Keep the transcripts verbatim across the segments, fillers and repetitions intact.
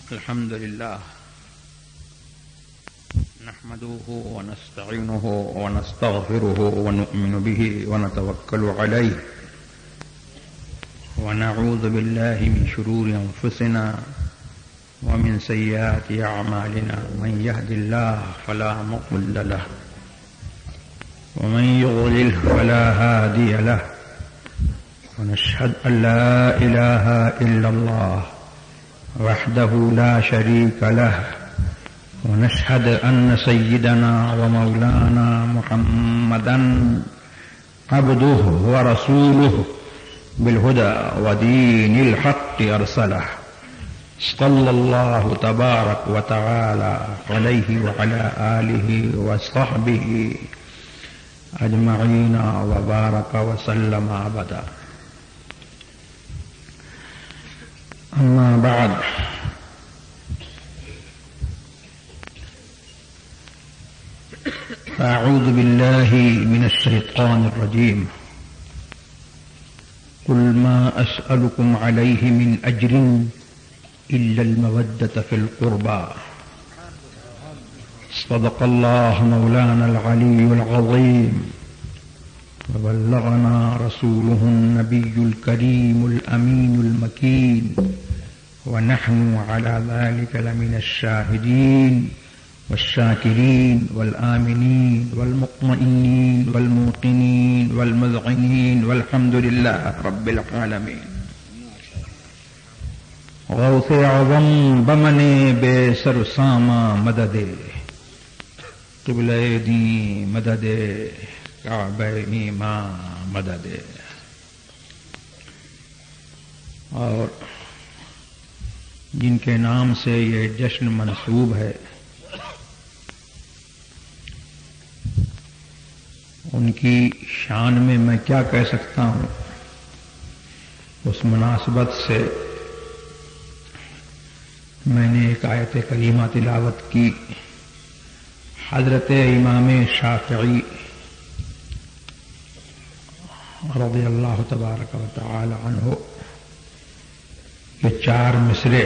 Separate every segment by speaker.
Speaker 1: الحمد لله نحمده ونستعينه ونستغفره ونؤمن به ونتوكل عليه ونعوذ بالله من شرور أنفسنا ومن سيئات أعمالنا من يهد الله فلا مضل له ومن يضلل فلا هادي له ونشهد أن لا إله إلا الله وحده لا شريك له ونشهد أن سيدنا ومولانا محمدا عبده ورسوله بالهدى ودين الحق أرسله صلى الله تبارك وتعالى عليه وعلى آله وصحبه أجمعين وبارك وسلم أبدا. أما بعد أعوذ بالله من الشيطان الرجيم قل ما أسألكم عليه من أجر إلا المودة في القربى صدق الله مولانا العلي العظيم وبلغنا رسوله النبي الكريم الأمين المكين ونحن على ذلك لمن الشاهدين والشاكرين والآمنين والمطمئنين والموقنين والمذعنين والحمد لله رب العالمين. غوث اعظم بمنے بے سرسامہ مدد قبلہ دی مدد کعبہ ماں مدد. اور جن کے نام سے یہ جشن منسوب ہے ان کی شان میں میں کیا کہہ سکتا ہوں. اس مناسبت سے میں نے ایک آیت کریمہ تلاوت کی. حضرت امام شافعی رضی اللہ تبارک و تعالی عنہ یہ چار مصرے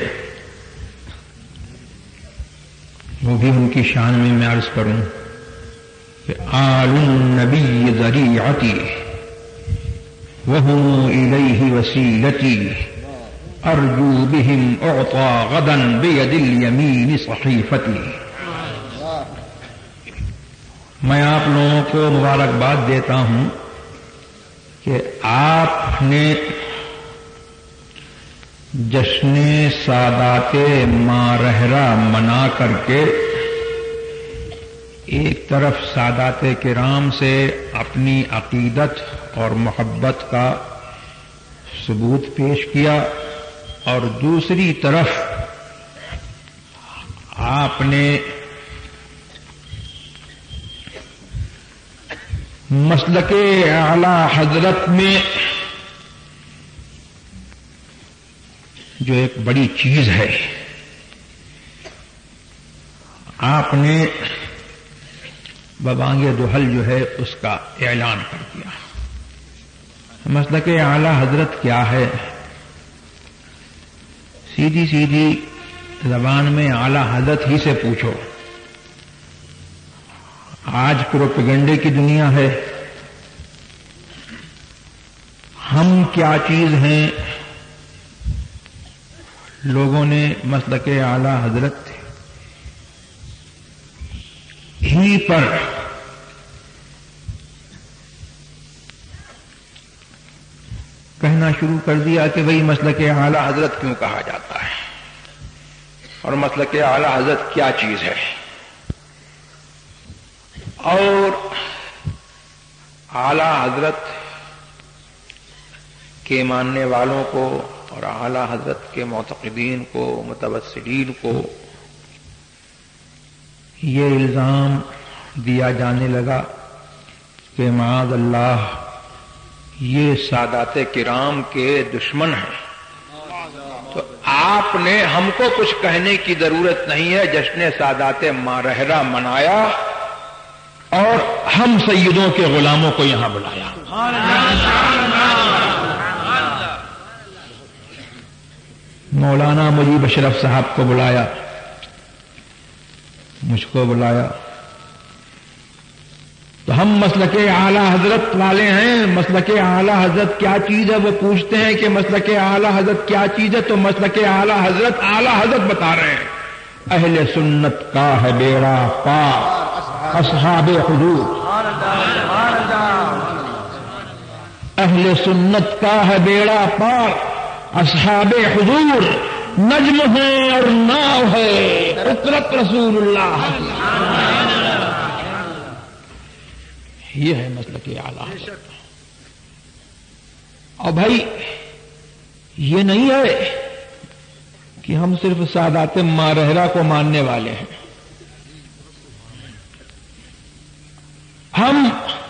Speaker 1: وہ بھی ان کی شان میں میں عرض کروں کہ آل النبی ذریعتی وهم الیہ وسیلتی ارجو بهم اعطى غدا بید الیمین صحیفتی. میں آپ لوگوں کو مبارکباد دیتا ہوں کہ آپ نے جشن سادات مارہرہ منا کر کے ایک طرف سادات کرام سے اپنی عقیدت اور محبت کا ثبوت پیش کیا اور دوسری طرف آپ نے مسلک اعلی حضرت میں جو ایک بڑی چیز ہے آپ نے ببانگ دہل جو ہے اس کا اعلان کر دیا. مسلک اعلی حضرت کیا ہے؟ سیدھی سیدھی زبان میں اعلی حضرت ہی سے پوچھو. آج پروپیگنڈے کی دنیا ہے. ہم کیا چیز ہیں؟ لوگوں نے مسلک اعلی حضرت ہی پر کہنا شروع کر دیا کہ بھئی مسلک اعلی حضرت کیوں کہا جاتا ہے اور مسلک اعلی حضرت کیا چیز ہے. اور اعلی حضرت کے ماننے والوں کو اور اعلی حضرت کے معتقدین کو متوسلین کو یہ الزام دیا جانے لگا کہ معاذ اللہ یہ سادات کرام کے دشمن ہیں. تو آپ نے ہم کو کچھ کہنے کی ضرورت نہیں ہے. جشن سادات مارہرہ منایا اور ہم سیدوں کے غلاموں کو یہاں بلایا. مولانا مجیب اشرف صاحب کو بلایا، مجھ کو بلایا، تو ہم مسلک اعلی حضرت والے ہیں. مسلک اعلی حضرت کیا چیز ہے وہ پوچھتے ہیں کہ مسلک اعلی حضرت کیا چیز ہے، تو مسلک اعلی حضرت اعلی حضرت بتا رہے ہیں اہل سنت کا ہے بیڑا پار اصحاب حضور. اہل سنت کا ہے بیڑا پار اصحاب حضور. نجم ہے اور ناؤ ہے فطرت رسول اللہ. یہ ہے مسلک اعلی. اور بھائی یہ نہیں ہے کہ ہم صرف سادات مارہرہ کو ماننے والے ہیں. ہم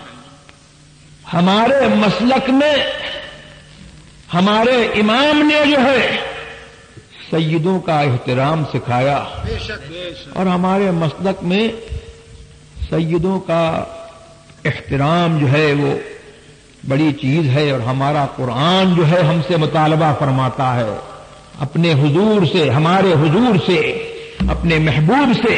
Speaker 1: ہمارے مسلک میں ہمارے امام نے جو ہے سیدوں کا احترام سکھایا، اور ہمارے مسلک میں سیدوں کا احترام جو ہے وہ بڑی چیز ہے. اور ہمارا قرآن جو ہے ہم سے مطالبہ فرماتا ہے اپنے حضور سے، ہمارے حضور سے، اپنے محبوب سے.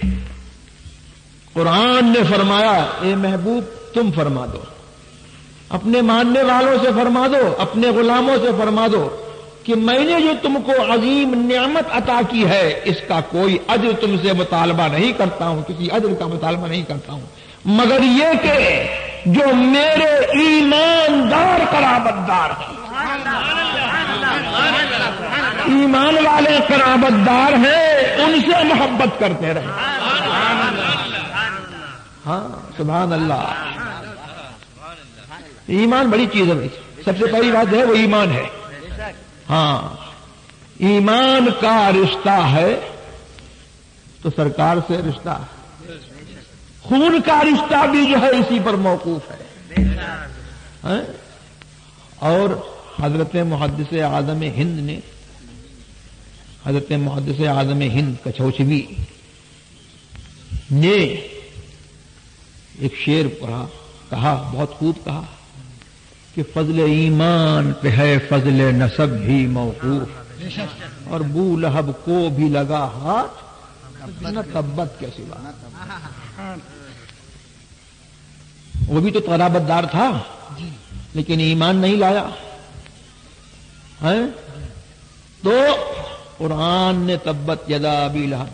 Speaker 1: قرآن نے فرمایا اے محبوب تم فرما دو، اپنے ماننے والوں سے فرما دو، اپنے غلاموں سے فرما دو کہ میں نے جو تم کو عظیم نعمت عطا کی ہے اس کا کوئی اجر تم سے مطالبہ نہیں کرتا ہوں، کسی اجر کا مطالبہ نہیں کرتا ہوں، مگر یہ کہ جو میرے ایماندار قرابت دار ہیں، ایمان والے قرابت دار ہیں، ان سے محبت کرتے رہے. ہاں سبحان اللہ. ایمان بڑی چیز ہے بھائی. سب سے پہلی بات ہے وہ ایمان ہے. ہاں ایمان کا رشتہ ہے تو سرکار سے رشتہ ہے. خون کا رشتہ بھی جو ہے اسی پر موقوف ہے. اور حضرت محدث اعظم ہند نے حضرت محدث اعظم ہند کچھوچوی نے ایک شعر پڑھا، کہا بہت خوب کہا کہ فضل ایمان پہ ہے فضل نسب بھی موقوف، اور بو لہب کو بھی لگا ہاتھ نہ تبت کے سوا. وہ بھی تو قرابت دار تھا لیکن ایمان نہیں لایا ہے. تو قرآن نے تبت یدا ابی لہب،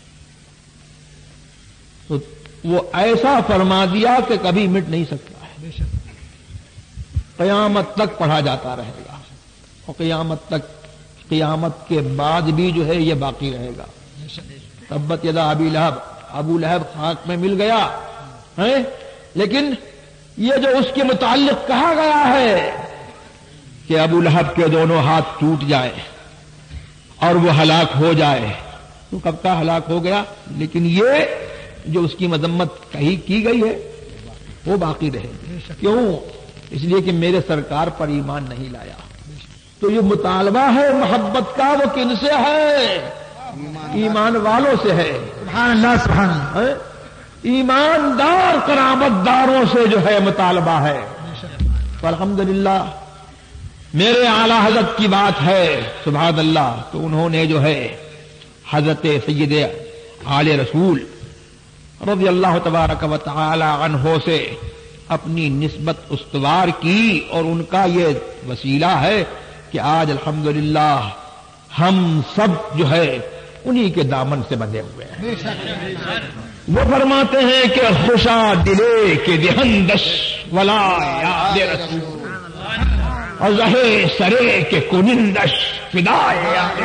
Speaker 1: تو وہ ایسا فرما دیا کہ کبھی مٹ نہیں سکتا ہے، قیامت تک پڑھا جاتا رہے گا، اور قیامت تک قیامت کے بعد بھی جو ہے یہ باقی رہے گا. تبت یدا ابی لہب، ابو لہب خاک میں مل گیا ہے، لیکن یہ جو اس کے متعلق کہا گیا ہے کہ ابو لہب کے دونوں ہاتھ ٹوٹ جائے اور وہ ہلاک ہو جائے، تو کب کا ہلاک ہو گیا، لیکن یہ جو اس کی مذمت کہی کی گئی ہے وہ باقی رہے گی. کیوں؟ اس لیے کہ میرے سرکار پر ایمان نہیں لایا. تو یہ مطالبہ ہے محبت کا، وہ کن سے ہے؟ ایمان والوں سے ہے. سبحان اللہ سبحان اللہ. ایماندار قرابت داروں سے جو ہے مطالبہ ہے. تو الحمدللہ میرے اعلی حضرت کی بات ہے سبحان اللہ. تو انہوں نے جو ہے حضرت سید آل رسول رضی اللہ تبارک و تعالی عنہ سے اپنی نسبت استوار کی، اور ان کا یہ وسیلہ ہے کہ آج الحمدللہ ہم سب جو ہے انہی کے دامن سے بندھے ہوئے ہیں. وہ فرماتے ہیں کہ خوشا دلے کے دہندش ولا یاد رسول، اور زہے سرے کے کنندش فدائے یاد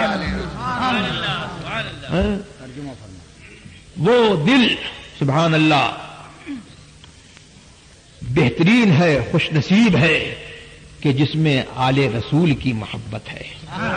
Speaker 1: رسول. وہ دل سبحان اللہ بہترین ہے، خوش نصیب ہے کہ جس میں آل رسول کی محبت ہے.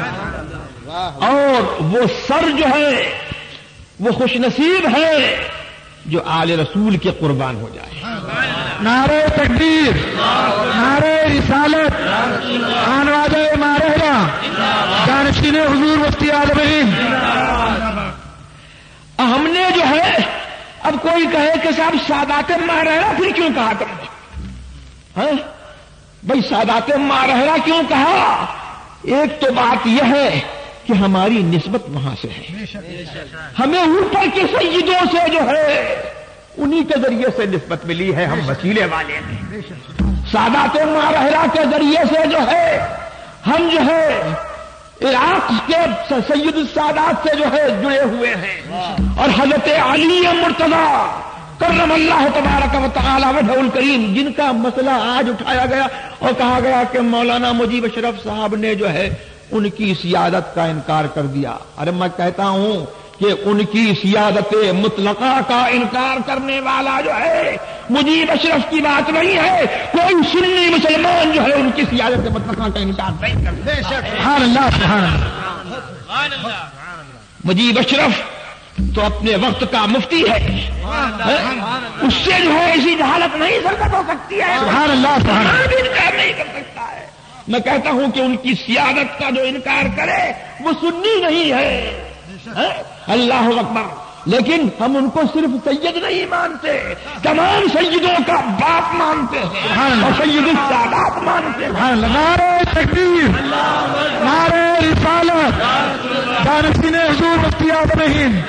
Speaker 1: اور وہ سر جو ہے وہ خوش نصیب ہے جو آل رسول کے قربان ہو جائے.
Speaker 2: نعرہ تکبیر، نعرہ رسالت، خانوادہ مارہرہ، جانشین حضور مفتی اعظم ہند.
Speaker 1: ہم نے جو ہے اب کوئی کہے کہ صاحب سادات مارہرہ پھر کیوں کہا تم نے؟ ہاں بھائی سادات مارہرہ کیوں کہا؟ ایک تو بات یہ ہے کہ ہماری نسبت وہاں سے ہے. ہمیں اوپر کے سیدوں سے جو ہے انہی کے ذریعے سے نسبت ملی ہے. ہم وسیلے والے ہیں. سادات مارہرہ کے ذریعے سے جو ہے ہم جو ہے عراق کے سید السادات سے جو ہے جڑے ہوئے ہیں. اور حضرت علی مرتضی کرم اللہ تبارک و تعالی وجہ الکریم جن کا مسئلہ آج اٹھایا گیا اور کہا گیا کہ مولانا مجیب اشرف صاحب نے جو ہے ان کی سیادت کا انکار کر دیا. ارے میں کہتا ہوں کہ ان کی سیادت مطلقہ کا انکار کرنے والا جو ہے مجیب اشرف کی بات نہیں ہے. کوئی سنی مسلمان جو ہے ان کی سیادت مطلقہ کا انکار نہیں کرتا.
Speaker 2: سبحان اللہ سبحان اللہ.
Speaker 1: مجیب اشرف تو اپنے وقت کا مفتی ہے. اس سے جو ہے ایسی جہالت نہیں سرکت ہو سکتی ہے.
Speaker 2: سبحان اللہ سبحان اللہ.
Speaker 1: بھی انکار نہیں کر سکتا ہے. میں کہتا ہوں کہ ان کی سیادت کا جو انکار کرے وہ سنی نہیں ہے. اللہ اکبر. لیکن ہم ان کو صرف سید نہیں مانتے، تمام سیدوں کا باپ مانتے ہیں اور سید السادات مانتے ہیں.
Speaker 2: نعرہ تکبیر، نعرہ رسالت، جانشین حضور مفتی اعظم ہند.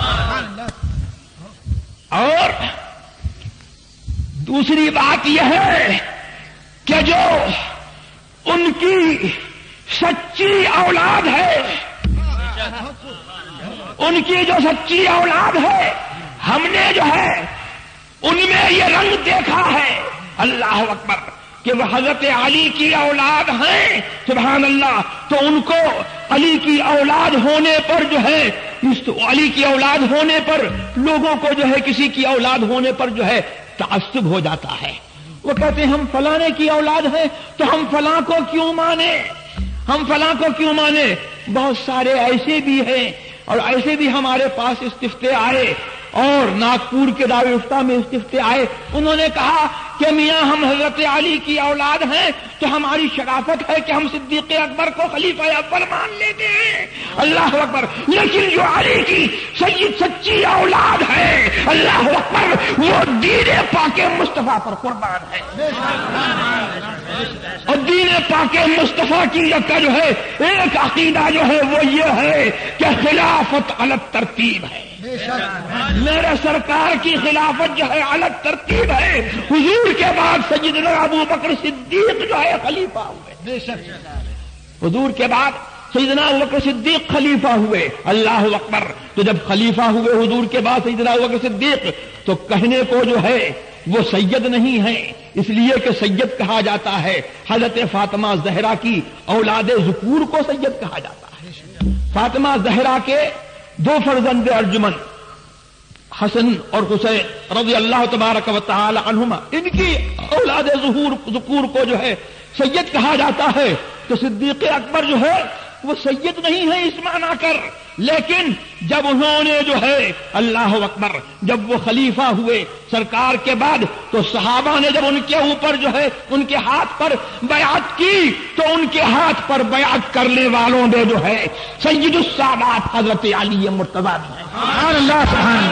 Speaker 1: اور دوسری بات یہ ہے کہ جو ان کی سچی اولاد ہے، ان کی جو سچی اولاد ہے، ہم نے جو ہے ان میں یہ رنگ دیکھا ہے. اللہ اکبر کہ وہ حضرت علی کی اولاد ہیں. سبحان اللہ. تو ان کو علی کی اولاد ہونے پر جو ہے اس علی کی اولاد ہونے پر لوگوں کو جو ہے کسی کی اولاد ہونے پر جو ہے تعصب ہو جاتا ہے. وہ کہتے ہیں ہم فلانے کی اولاد ہیں تو ہم فلاں کو کیوں مانے، ہم فلاں کو کیوں مانے. بہت سارے ایسے بھی ہیں اور ایسے بھی ہمارے پاس استفتے آئے اور ناگپور کے دارالفتہ میں استفتے آئے. انہوں نے کہا کہ میاں ہم حضرت علی کی اولاد ہیں تو ہماری شرافت ہے کہ ہم صدیق اکبر کو خلیفہ اول مان لیتے ہیں. اللہ اکبر. لیکن جو علی کی سید سچی اولاد ہے، اللہ اکبر، وہ دین پاک مصطفیٰ پر قربان ہے. اور دین پاک مصطفیٰ کی کا جو ہے ایک عقیدہ جو ہے وہ یہ ہے کہ خلافت الگ ترتیب ہے. میرے سرکار کی خلافت جو ہے الگ ترتیب ہے. حضور کے بعد سیدنا ابو بکر صدیق جو ہے خلیفہ ہوئے. حضور کے بعد سیدنا ابو بکر صدیق خلیفہ ہوئے. اللہ اکبر. تو جب خلیفہ ہوئے حضور کے بعد سیدنا ابو بکر صدیق تو کہنے کو جو ہے وہ سید نہیں ہے، اس لیے کہ سید کہا جاتا ہے حضرت فاطمہ زہرا کی اولاد ذکور کو سید کہا جاتا ہے. فاطمہ زہرا کے دو فرزند ارجمن حسن اور حسین رضی اللہ تبارک و تعالی عنہما، ان کی اولاد ذکور کو جو ہے سید کہا جاتا ہے. تو صدیق اکبر جو ہے وہ سید نہیں ہے اس معنی کر. لیکن جب انہوں نے جو ہے اللہ اکبر جب وہ خلیفہ ہوئے سرکار کے بعد تو صحابہ نے جب ان کے اوپر جو ہے ان کے ہاتھ پر بیعت کی تو ان کے ہاتھ پر بیعت کرنے والوں نے جو ہے سید السادات حضرت علی مرتضیٰ ہیں.
Speaker 2: سبحان اللہ سبحان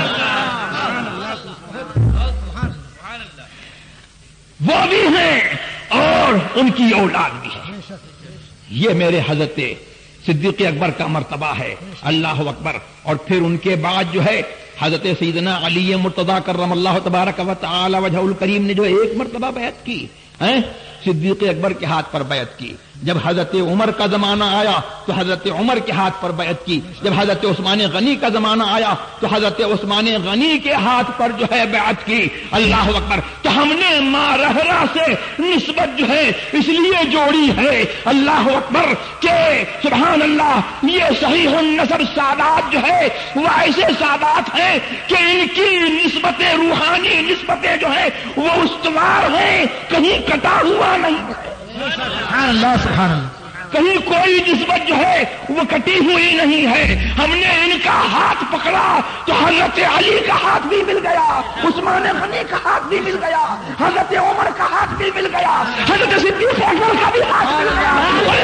Speaker 2: اللہ.
Speaker 1: وہ بھی ہیں اور ان کی اولاد بھی ہے. یہ میرے حضرت صدیق اکبر کا مرتبہ ہے. اللہ اکبر. اور پھر ان کے بعد جو ہے حضرت سیدنا علی مرتضیٰ کرم اللہ تبارک و تعالی وجہ الکریم نے جو ایک مرتبہ بیعت کی ہیں صدیق اکبر کے ہاتھ پر بیعت کی. جب حضرت عمر کا زمانہ آیا تو حضرت عمر کے ہاتھ پر بیعت کی. جب حضرت عثمان غنی کا زمانہ آیا تو حضرت عثمان غنی کے ہاتھ پر جو ہے بیعت کی. اللہ اکبر. تو ہم نے ماں رہرا سے نسبت جو ہے اس لیے جوڑی ہے اللہ اکبر کہ سبحان اللہ یہ صحیح النسب سادات جو ہے وہ ایسے سادات ہیں کہ ان کی نسبتیں روحانی نسبتیں جو ہے وہ استوار ہیں، کہیں کٹا ہوا نہیں ہے.
Speaker 2: سبحان اللہ سبحان اللہ.
Speaker 1: کہیں کوئی نسبت جو ہے وہ کٹی ہوئی نہیں ہے. ہم نے ان کا ہاتھ پکڑا تو حضرت علی کا ہاتھ بھی مل گیا، عثمان غنی کا ہاتھ بھی مل گیا، حضرت عمر کا ہاتھ بھی مل گیا، حضرت صدیق اکبر کا بھی ہاتھ مل گیا.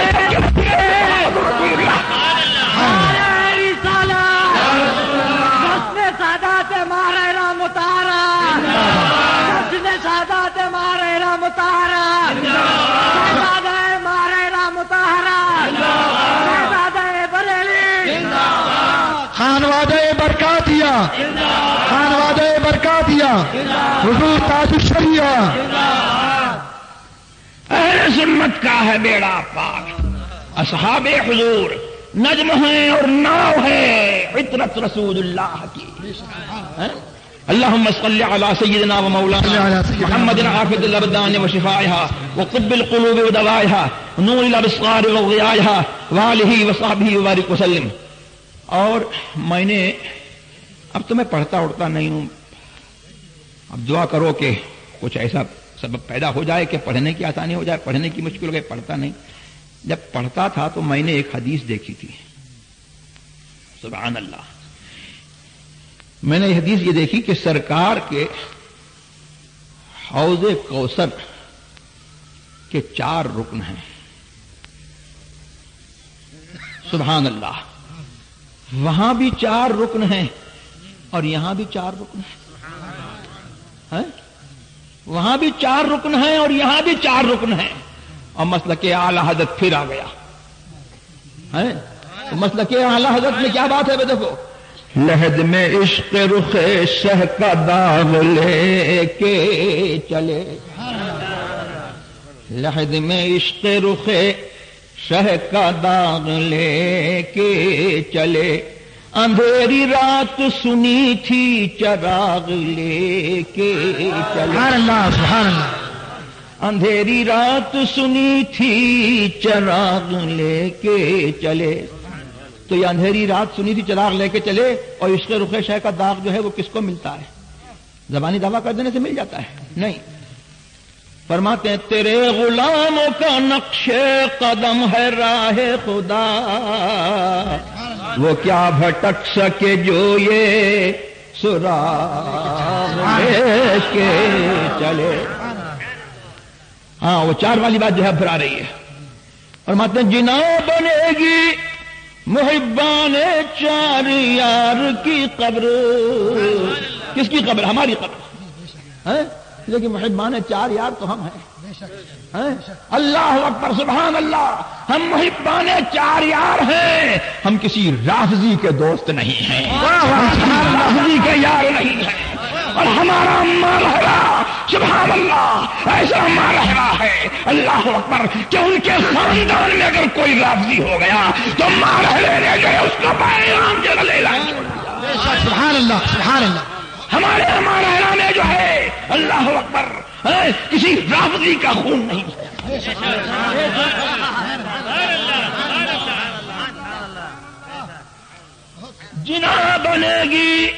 Speaker 2: سادات مارے رام تارا، سادات مارے رام تارا، مارے رام تارا، بریلی خانوادہ برکاتیہ خانوادہ برکاتیہ حضور تاج الشریعہ
Speaker 1: اہل سنت کا ہے بیڑا پاک، اصحاب حضور نجم ہیں اور ناؤ ہے عطرت رسول اللہ کی. اللهم صل على سيدنا ومولانا محمد عافية الأبدان وشفائها وطب القلوب ودوائها ونور الأبصار وضيائها وآله وصحبه وبارك وسلم. اور میں نے اب تو میں پڑھتا اڑتا نہیں ہوں، اب دعا کرو کہ کچھ ایسا سبب پیدا ہو جائے کہ پڑھنے کی آسانی ہو جائے. پڑھنے کی مشکل ہو گئی، پڑھتا نہیں. جب پڑھتا تھا تو میں نے ایک حدیث دیکھی تھی، سبحان اللہ. میں نے یہ حدیث یہ دیکھی کہ سرکار کے حوض کوثر کے چار رکن ہیں. سبحان اللہ. وہاں بھی چار رکن ہیں اور یہاں بھی چار رکن ہیں. وہاں بھی چار رکن ہیں اور یہاں بھی چار رکن ہیں. اور مسلک اعلی حضرت پھر آ گیا ہے. مسلک اعلی حضرت میں کیا بات ہے؟ دیکھو، لحد میں عشق رخ شہ کا داغ لے کے چلے، لحد میں عشق رخ شہ کا داغ لے کے چلے، اندھیری رات سنی تھی چراغ لے کے چلے.
Speaker 2: سبحان اللہ سبحان اللہ.
Speaker 1: اندھیری رات سنی تھی چراغ لے کے چلے. تو یہ اندھیری رات سنی تھی چراغ لے کے چلے اور عشق رخ شہ کا داغ جو ہے وہ کس کو ملتا ہے؟ زبانی دعویٰ کر دینے سے مل جاتا ہے؟ نہیں. فرماتے ہیں تیرے غلاموں کا نقش قدم ہے راہ خدا، وہ کیا بھٹک سکے جو یہ سراغ لے کے چلے. ہاں وہ چار والی بات جو ہے پھر آ رہی ہے. فرماتے ہیں جنا بنے گی محبان چار یار کی قبر. کس کی قبر؟ ہماری قبر ہے. لیکن محبان چار یار تو ہم ہیں. اللہ اکبر سبحان اللہ. ہم محبان چار یار ہیں، ہم کسی رافضی کے دوست نہیں ہیں، رافضی کے یار نہیں ہیں. اور ہمارا مرحلہ سبحان اللہ ایسا مرحلہ ہے اللہ اکبر کہ ان کے خاندان میں اگر کوئی رافضی ہو گیا تو مرحلے لے گئے اس کو پیغام کے گلے لائیں.
Speaker 2: سبحان اللہ سبحان اللہ.
Speaker 1: ہمارے مرحلہ میں جو ہے اللہ اکبر کسی رافضی کا خون نہیں ہے. جنا بنے گی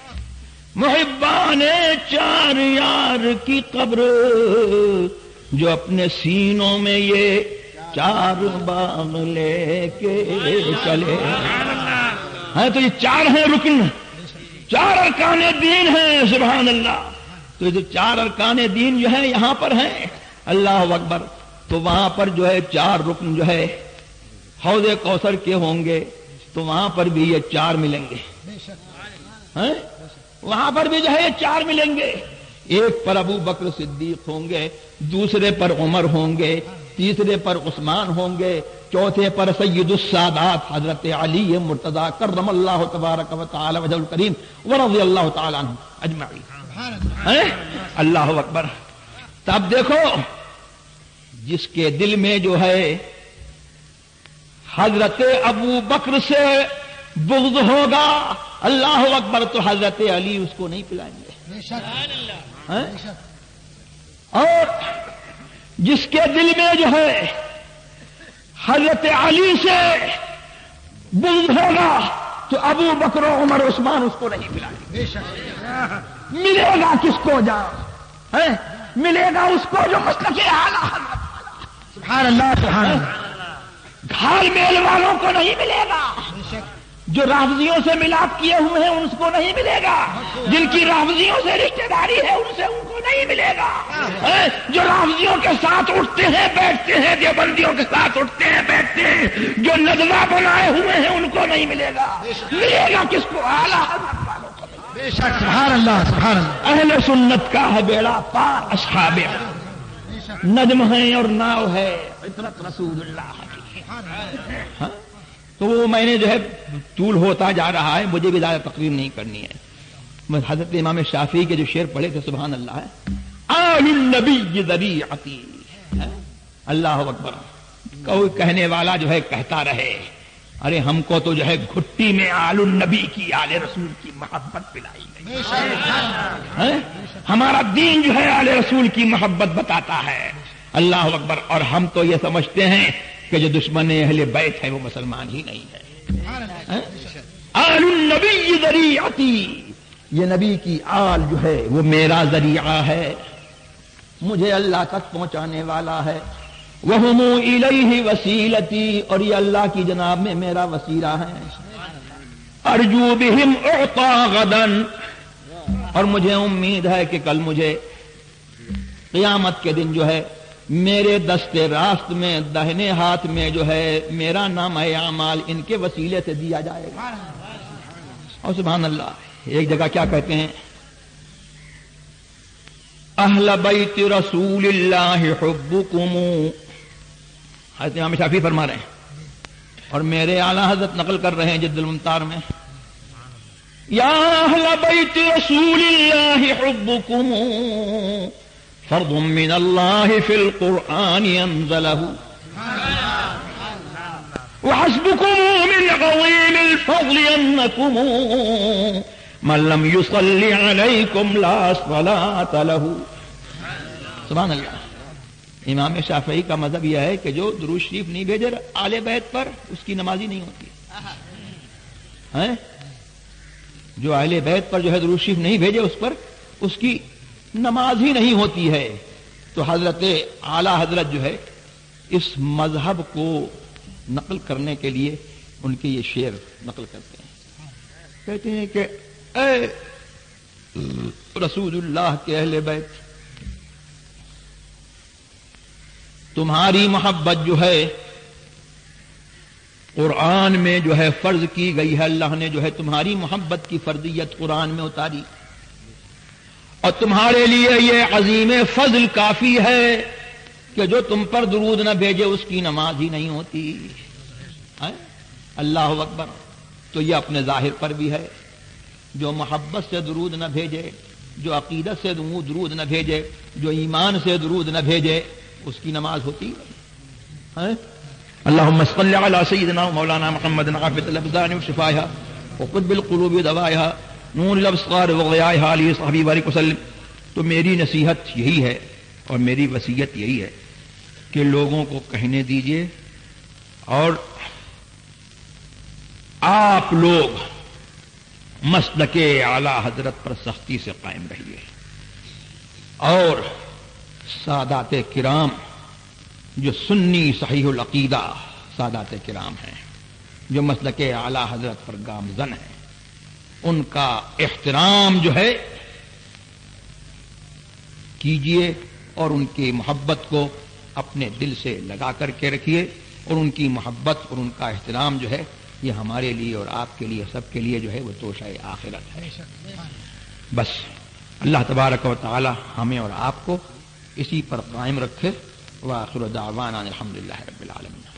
Speaker 1: محبان چار یار کی قبر، جو اپنے سینوں میں یہ چار باغ لے کے چلے. ہاں تو یہ چار ہیں رکن، چار ارکان دین ہیں سبحان اللہ. تو یہ جو چار ارکان دین جو ہے یہاں پر ہیں اللہ اکبر. تو وہاں پر جو ہے چار رکن جو ہے حوض کوثر کے ہوں گے تو وہاں پر بھی یہ چار ملیں گے. وہاں پر بھی جو ہے یہ چار ملیں گے. ایک پر ابو بکر صدیق ہوں گے، دوسرے پر عمر ہوں گے، تیسرے پر عثمان ہوں گے، چوتھے پر سید السادات حضرت علی مرتضی کرم اللہ تبارک و تعالی وجہ الکریم ورضی اللہ تعالی عنہ اجمعین. اللہ اکبر. تب دیکھو جس کے دل میں جو ہے حضرت ابو بکر سے بغض ہوگا اللہ اکبر تو حضرت علی اس کو نہیں پلائیں گے. اور جس کے دل میں جو ہے حضرت علی سے بغض ہوگا تو ابو بکر و عمر عثمان اس کو نہیں پلائیں گے. ملے گا کس کو جا ملے گا اس کو جو مسلک اعلیٰ
Speaker 2: سبحان اللہ سبحان اللہ.
Speaker 1: گھال میل والوں کو نہیں ملے گا، جو رافضیوں سے ملاپ کیے ہوئے ہیں ان کو نہیں ملے گا، جن کی رافضیوں سے رشتہ داری ہے ان سے ان کو نہیں ملے گا، جو رافضیوں کے ساتھ اٹھتے ہیں بیٹھتے ہیں، دیوبندیوں کے ساتھ اٹھتے ہیں بیٹھتے ہیں، جو ندوہ بنائے ہوئے ہیں ان کو نہیں ملے گا. ملے گا کس کو؟ اعلیٰ حضرت والوں کو.
Speaker 2: سبحان اللہ سبحان اللہ.
Speaker 1: اہل سنت کا ہے بیڑا پار، اصحاب نجم ہے اور ناؤ ہے عطرت رسول اللہ کی. تو وہ میں نے جو ہے طول ہوتا جا رہا ہے، مجھے بھی زیادہ تقریر نہیں کرنی ہے. حضرت امام شافعی کے جو شعر پڑھے تھے سبحان اللہ ہے، آل النبی ذریعتی، اللہ اکبر. کوئی کہنے والا جو ہے کہتا رہے ارے ہم کو تو جو ہے گھٹی میں آل النبی کی، آل رسول کی محبت پلائی گئی، ہمارا دین جو ہے آل رسول کی محبت بتاتا ہے. اللہ اکبر. اور ہم تو یہ سمجھتے ہیں کہ جو دشمن اہل بیت ہے وہ مسلمان ہی نہیں ہے. آل النبی ذریعتی، یہ نبی کی آل جو ہے وہ میرا ذریعہ ہے، مجھے اللہ تک پہنچانے والا ہے. وَهُمُ إِلَيْهِ وَسِيلَتِي، اور یہ اللہ کی جناب میں میرا وسیلہ ہے. أَرْجُو بِهِمْ أُعْطَى غَدًا، اور مجھے امید ہے کہ کل مجھے قیامت کے دن جو ہے میرے دست راست میں دہنے ہاتھ میں جو ہے میرا نام اعمال ان کے وسیلے سے دیا جائے گا. اور سبحان اللہ ایک جگہ کیا کہتے ہیں، اہل بیت رسول اللہ حبکم، حضرت امام شافعی فرما رہے ہیں اور میرے اعلیٰ حضرت نقل کر رہے ہیں جد الممتار میں، یا اہل بیت رسول اللہ حبکم فرض من اللہ فی القرآن انزلہ وحسبکم من عظیم الفضل انکم من لم یصلی علیکم لا صلاۃ لہ. سبحان اللہ. امام شافعی کا مذہب یہ ہے کہ جو درود شریف نہیں بھیجے آل بیت پر اس کی نماز ہی نہیں ہوتی ہے. جو اہل بیت پر جو ہے درود شریف نہیں بھیجے اس پر اس کی نماز ہی نہیں ہوتی ہے. تو حضرت اعلی حضرت جو ہے اس مذہب کو نقل کرنے کے لیے ان کے یہ شعر نقل کرتے ہیں. کہتے ہیں کہ اے رسول اللہ کے اہل بیت، تمہاری محبت جو ہے قرآن میں جو ہے فرض کی گئی ہے. اللہ نے جو ہے تمہاری محبت کی فرضیت قرآن میں اتاری، اور تمہارے لیے یہ عظیم فضل کافی ہے کہ جو تم پر درود نہ بھیجے اس کی نماز ہی نہیں ہوتی. اللہ اکبر. تو یہ اپنے ظاہر پر بھی ہے، جو محبت سے درود نہ بھیجے، جو عقیدت سے درود نہ بھیجے، جو ایمان سے درود نہ بھیجے اس کی نماز ہوتی ہے. اللہم صلی علی سیدنا مولانا محمد عافیۃ الابدان وشفائها وقطب القلوب ودوائها نور الابصار وضیائها علیہ صحبی بارک وسلم. تو میری نصیحت یہی ہے اور میری وصیت یہی ہے کہ لوگوں کو کہنے دیجئے اور آپ لوگ مسلک اعلی حضرت پر سختی سے قائم رہیے، اور سادات کرام جو سنی صحیح العقیدہ سادات کرام ہیں، جو مسلک اعلی حضرت پر گامزن ہیں، ان کا احترام جو ہے کیجئے اور ان کی محبت کو اپنے دل سے لگا کر کے رکھیے. اور ان کی محبت اور ان کا احترام جو ہے یہ ہمارے لیے اور آپ کے لیے سب کے لیے جو ہے وہ توشہ آخرت ہے. بس اللہ تبارک و تعالی ہمیں اور آپ کو اسی پر قائم رکھے. وآخر دعوانا الحمدللہ رب العالمین.